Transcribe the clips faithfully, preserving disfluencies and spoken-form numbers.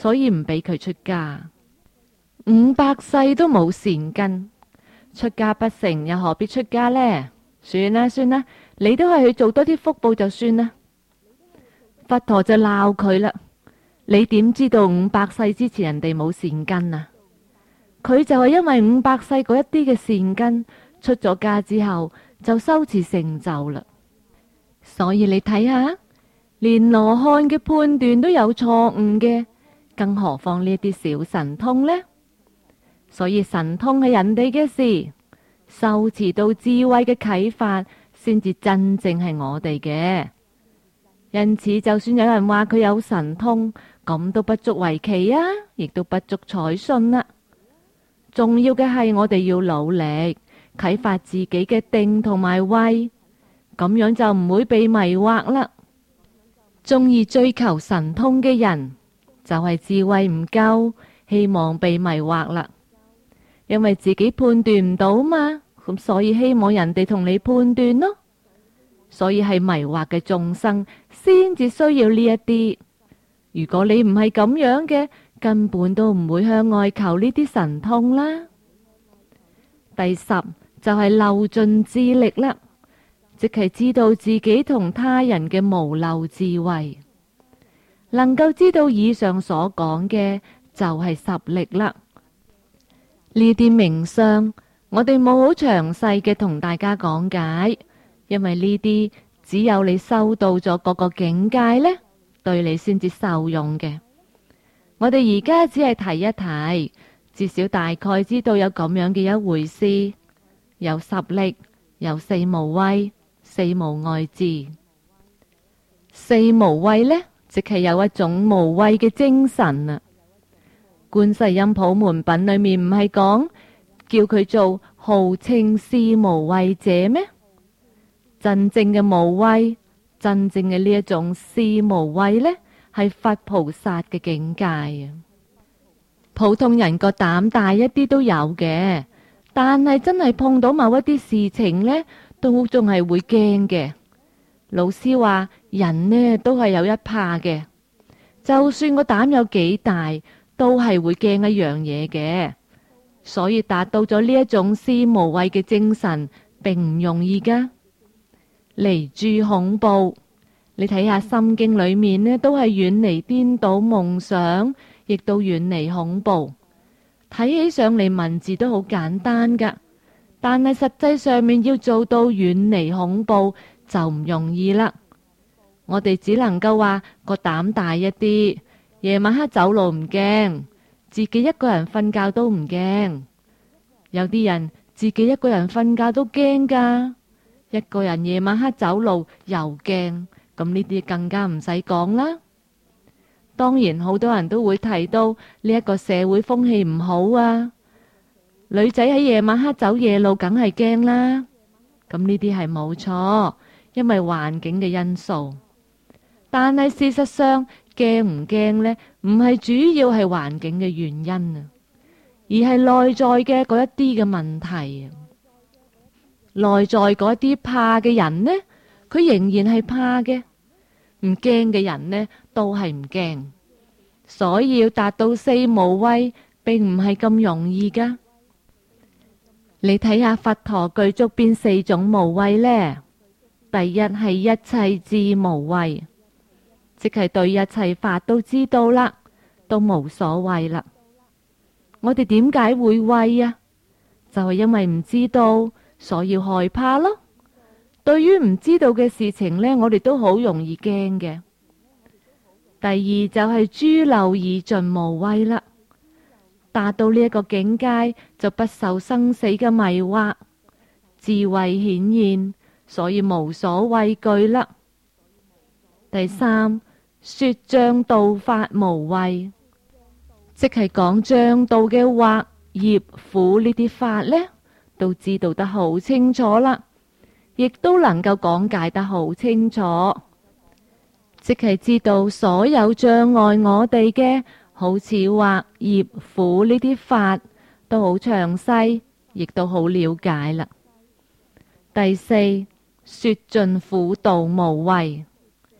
所以唔俾佢出家。五百世都冇善根，出家不成，又何必出家呢？算啦算啦，你都係去做多啲福報就算啦。佛陀就鬧佢啦，你點知道五百世之前人哋冇善根啊？佢就係因為五百世嗰一啲嘅善根，出咗家之後就修持成就啦。所以你睇下，連羅漢嘅判斷都有錯誤嘅，更何況呢啲小神通呢？所以神通係人哋嘅事，修持到智慧嘅啟發，先至真正係我哋嘅。因此，就算有人話佢有神通，咁都不足為奇啊，亦都不足採信啦。重要嘅係我哋要努力啟發自己嘅定同埋慧，咁樣就唔會被迷惑啦。中意追求神通嘅人，就係智慧唔夠，希望被迷惑啦。因為自己判斷唔到嘛，咁所以希望人哋同你判斷咯。所以係迷惑嘅眾生先至需要呢一啲。如果你唔係咁樣嘅，根本都唔會向外求呢啲神通啦。第十就係漏盡智力啦，即係知道自己同他人嘅無漏智慧，能夠知道以上所講嘅就係十力啦。呢啲名相我哋冇好詳細嘅同大家講解，因為呢啲只有你修到咗各個境界呢，對你先至受用嘅。我哋而家只係提一提，至少大概知道有咁樣嘅一回事，有十力，有四無畏，四無礙智。四無畏呢，即係有一種無畏嘅精神啊。觀世音普門品裏面唔係講叫佢做號稱四無畏者咩？真正嘅無畏，真正嘅呢一種四無畏呢，係佛菩薩嘅境界啊。普通人個膽大一啲都有嘅，但係真係碰到某一啲事情呢，都仲係會驚嘅。老師話人呢都係有一怕嘅，就算個膽有幾大，都係會驚一樣嘢嘅。所以達到咗呢一種四無畏嘅精神，並唔容易噶。離諸恐怖，你睇下心經裏面呢，都係遠離顛倒夢想，亦都遠離恐怖。睇起上嚟文字都好簡單噶，但係實際上面要做到遠離恐怖就唔容易啦。我哋只能夠話個膽大一啲，夜晚黑走路唔驚，自己一個人瞓覺都唔驚。有啲人自己一個人瞓覺都驚噶，一個人夜晚黑走路又驚，咁呢啲更加唔使講啦。當然好多人都會提到呢一個社會風氣唔好啊，女仔喺夜晚黑走夜路梗係驚啦。咁呢啲係冇錯，因為環境嘅因素。但係事實上驚唔驚呢？唔係主要係環境嘅原因啊，而係內在嘅嗰一啲嘅問題啊。內在嗰啲怕嘅人呢，佢仍然係怕嘅；唔驚嘅人呢，都係唔驚。所以要達到四無畏，並唔係咁容易噶。你睇下佛陀具足邊四種無畏呢？第一係一切智無畏，即係對一切法都知道啦，都無所畏啦。我哋點解會畏啊？就係因為唔知道，所以害怕咯。對於唔知道嘅事情呢，我哋都好容易驚嘅。第二就係諸漏已盡無畏啦，達到呢一個境界就不受生死嘅迷惑，智慧顯現，所以無所畏懼啦。第三，說障道法無畏，即係講障道嘅惑業苦呢啲法呢，都知道得好清楚啦，亦都能夠講解得好清楚，即係知道所有障礙我哋嘅，好似惑業苦呢啲法都好詳細，亦都好了解啦。第四，說盡苦道無畏，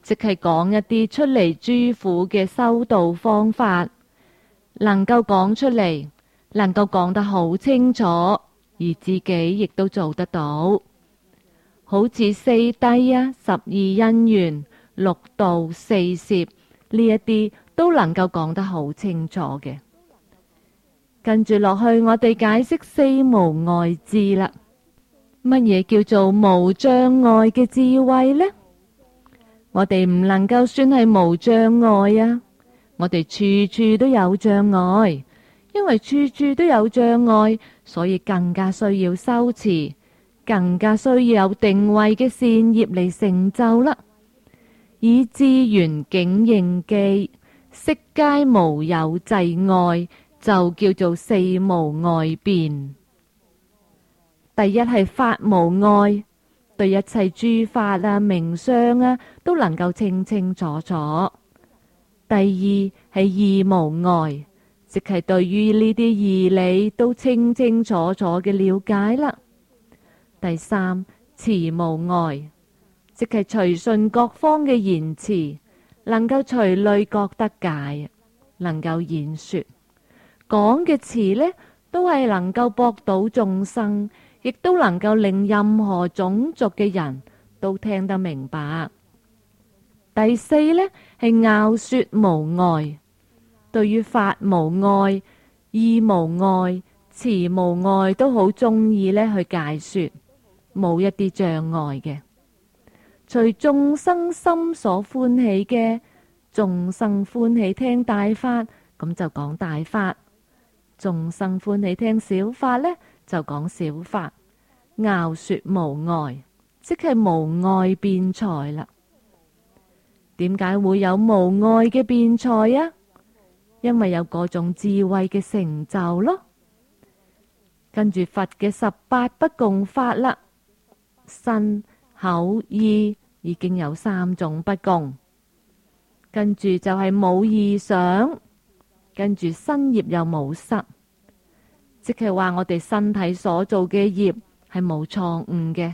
即係講一啲出離諸苦嘅修道方法，能夠講出嚟，能夠講得好清楚，而自己亦都做得到。好似四諦啊、十二因緣、六道、四攝呢一啲都能夠講得好清楚嘅。跟住落去，我哋解釋四無礙智啦。乜嘢叫做無障礙嘅智慧呢？我哋唔能夠算係無障礙啊！我哋處處都有障礙，因為處處都有障礙，所以更加需要修持，更加需要有定慧嘅善業嚟成就啦。以智圓境應記，悉皆無有滯礙，就叫做四無礙辯。第一係法無礙，對一切諸法啊、名相啊都能夠清清楚楚。第二係義無礙，即係對於呢啲義理都清清楚楚嘅了解啦。第三辭無礙，即係隨順各方嘅言辭，能夠隨類覺得解，能夠演說講嘅詞呢，都係能夠博到眾生，亦都能夠令任何種族嘅人都聽得明白。第四呢係樂說無礙，對於法無礙、義無礙、詞無礙都好中意呢去解說，冇一啲障礙嘅。隨眾生心所歡喜嘅，眾生歡喜聽大法，咁就講大法；眾生歡喜聽小法呢，就講小法。樂說無礙，即係無礙辯才啦。點解會有無礙嘅辯才啊？因為有嗰種智慧嘅成就咯。跟住佛嘅十八不共法啦，身口意已經有三種不共。跟住就係冇異想，跟住身業又冇失，即係話我哋身體所做嘅業係冇錯誤嘅。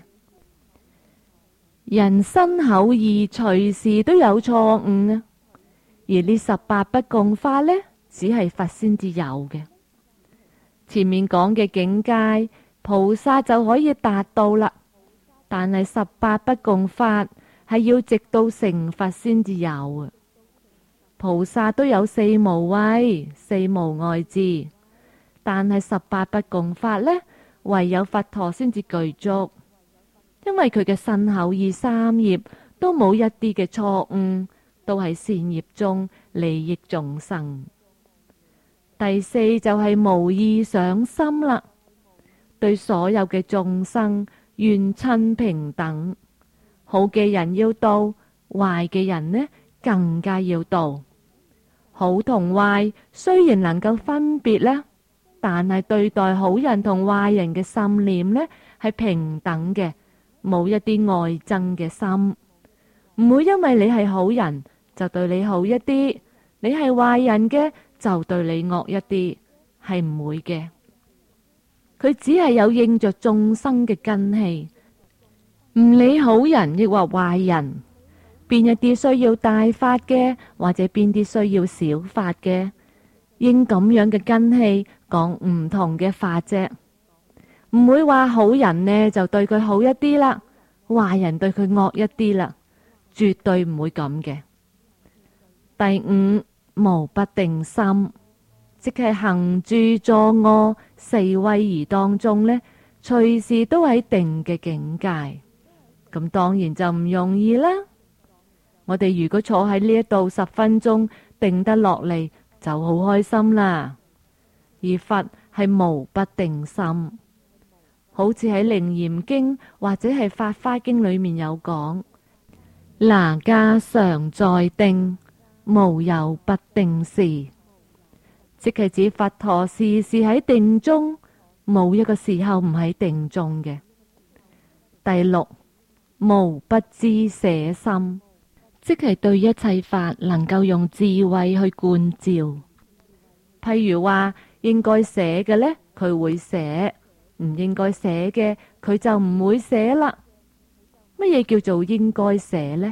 人身口意隨時都有錯誤啊，而呢十八不共法呢，只係佛先至有嘅。前面講嘅境界，菩薩就可以達到啦，但係十八不共法係要直到成佛先至有啊。菩薩都有四無畏、四無礙智，但係十八不共法呢，唯有佛陀先至具足，因為佢嘅身口意三業都冇一啲嘅錯誤，都係善業中利益眾生。第四就係無異想心啦，對所有嘅眾生願親平等，好嘅人要度，壞嘅人呢更加要度。好同壞雖然能夠分別呢，但係對待好人同壞人嘅心念呢係平等嘅，冇一啲愛憎嘅心，唔會因為你係好人就對你好一啲，你係壞人嘅就對你惡一啲，係唔會嘅。佢只係有應着眾生嘅根器，唔理好人亦或壞人，邊一啲需要大法嘅，或者邊啲需要小法嘅，應咁樣嘅根器講唔同嘅法啫，唔會話好人呢就對佢好一啲啦，壞人對佢惡一啲啦，絕對唔會咁嘅。第五，無不定心，即係行住坐臥四威儀當中呢，隨時都喺定嘅境界，咁當然就唔容易啦。我哋如果坐喺呢一度十分鐘定得落嚟，就好開心啦。而佛係無不定心，好似喺《楞嚴經》或者係《法華經》裏面有講，那家常在定，無有不定時，即係指佛陀時時喺定中，冇一個時候唔喺定中嘅。第六，無不知捨心，即係對一切法能夠用智慧去觀照。譬如話應該捨嘅呢，佢會捨；唔應該捨嘅，佢就唔會捨啦。乜嘢叫做應該捨呢？乜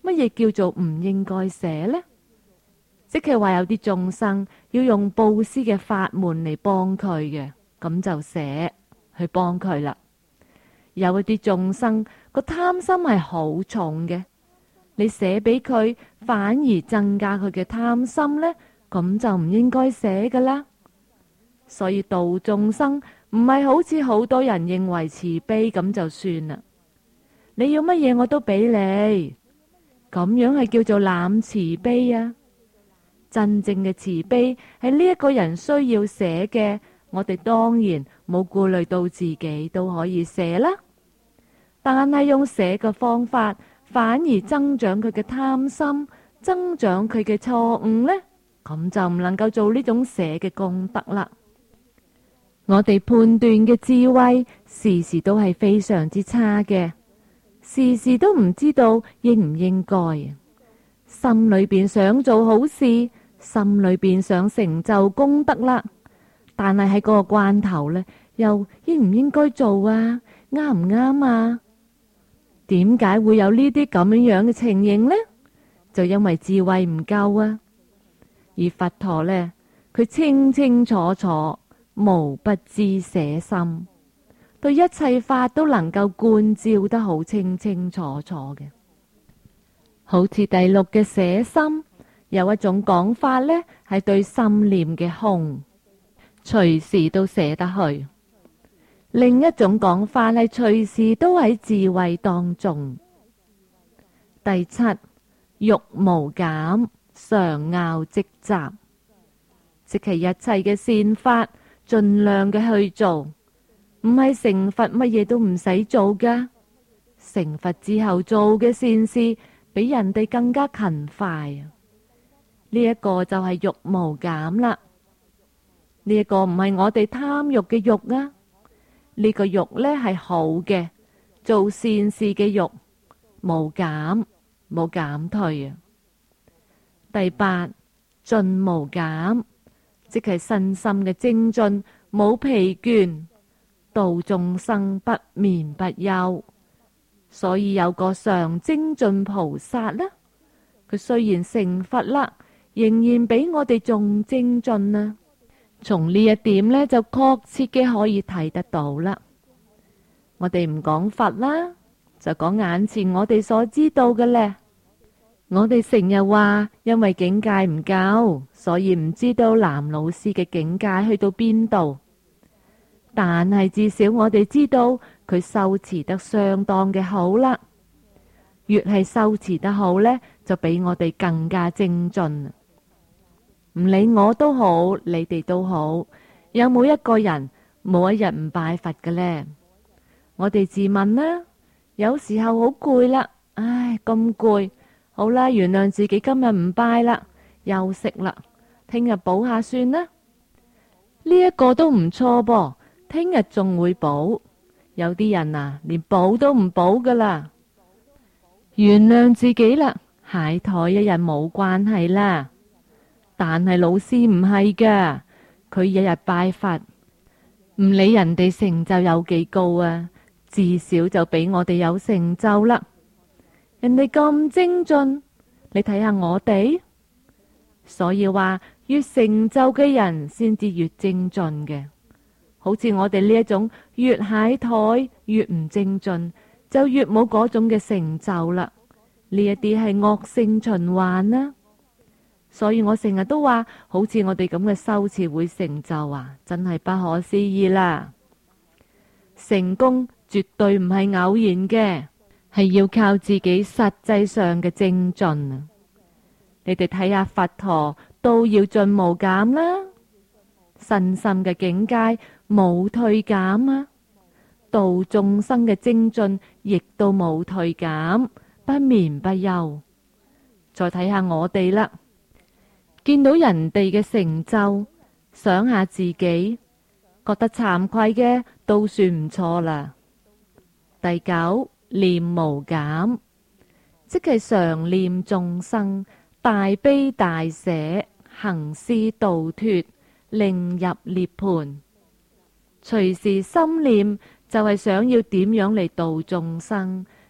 乜嘢叫做唔應該捨呢？即係話有啲眾生要用布施嘅法門嚟幫佢嘅，咁就捨去幫佢啦。有一啲眾生個貪心係好重嘅，你捨俾佢反而增加佢嘅貪心呢，咁就唔應該捨噶啦。所以度眾生唔係好似好多人認為慈悲咁就算啦。你要乜嘢我都俾你，咁樣係叫做濫慈悲啊！真正嘅慈悲係呢一個人需要捨嘅，我哋當然冇顧慮到自己都可以捨啦。但係用捨嘅方法，反而增長佢嘅貪心，增長佢嘅錯誤呢，咁就唔能夠做呢種捨嘅功德啦。我哋判斷嘅智慧，時時都係非常之差嘅，時時都唔知道應唔應該。心裏邊想做好事，心裏邊想成就功德啦，但係喺嗰個關頭呢，又應唔應該做啊？啱唔啱啊？點解會有呢啲咁樣樣嘅情形呢？就因為智慧唔夠啊！而佛陀呢，佢清清楚楚，無不知捨心，對一切法都能夠觀照得好清清楚楚嘅。好似第六嘅捨心，有一種講法呢，係對心念嘅空，隨時都捨得去。另一種講法係隨時都喺智慧當中。第七，欲無減，常拗積集，即係一切嘅善法，盡量嘅去做，唔係成佛乜嘢都唔使做噶。成佛之後做嘅善事，比人哋更加勤快啊！呢一個就係欲無減啦。呢一個唔係我哋貪欲嘅欲啊。呢個欲呢係好嘅，做善事嘅欲，冇減冇減退啊。第八，進無減，即係身心嘅精進，冇疲倦，度眾生不眠不休。所以有個常精進菩薩啦，佢雖然成佛啦，仍然比我哋仲精進啊。從呢一點呢，就確切嘅可以睇得到啦。我哋唔講佛啦，就講眼前我哋所知道嘅咧。我哋成日話，因為境界唔夠，所以唔知道藍老師嘅境界去到邊度。但係至少我哋知道佢修持得相當嘅好啦。越係修持得好呢，就比我哋更加精進。唔理我都好，你哋都好，有冇一個人冇一日唔拜佛嘅呢？我哋自問啦，有時候好攰啦，唉，咁攰，好啦，原諒自己今日唔拜啦，休息啦，聽日補下算啦。呢一個都唔錯噃，聽日仲會補。有啲人啊，連補都唔補噶啦，原諒自己啦，懈怠一日冇關係啦。但係老師唔係噶，佢日日拜佛，唔理人哋成就有幾高啊，至少就比我哋有成就啦。人哋咁精進，你睇下我哋。所以話越成就嘅人先至越精進嘅，好似我哋呢一種越懈怠越唔精進，就越冇嗰種嘅成就啦。呢一啲係惡性循環啦。所以我成日都話，好似我哋咁嘅修持會成就啊，真係不可思議啦！成功絕對唔係偶然嘅，係要靠自己實際上嘅精進啊！你哋睇下佛陀都要進無減啦，身心嘅境界冇退減啊，度眾生嘅精進亦都冇退減，不眠不休。再睇下我哋啦。見到人哋嘅成就，想下自己，覺得慚愧嘅都算唔錯啦。第九，念無減，即係常念眾生，大悲大捨，行施度脫，令入涅槃。隨時心念就係想要點樣嚟度眾生，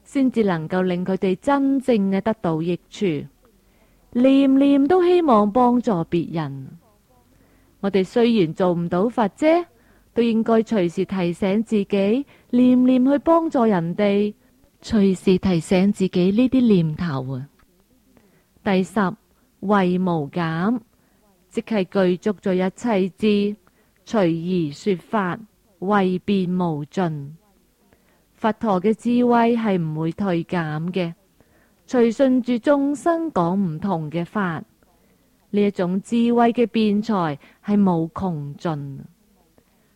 先至能夠令佢哋真正嘅得到益處。念念都希望幫助別人。我哋雖然做唔到佛啫，都應該隨時提醒自己，念念去幫助人哋，隨時提醒自己呢啲念頭啊。第十，為無減，即係具足咗一切智，隨宜說法，為辯無盡。佛陀嘅智慧係唔會退減嘅，隨順住眾生講唔同嘅法，呢一種智慧嘅辯才係無窮盡。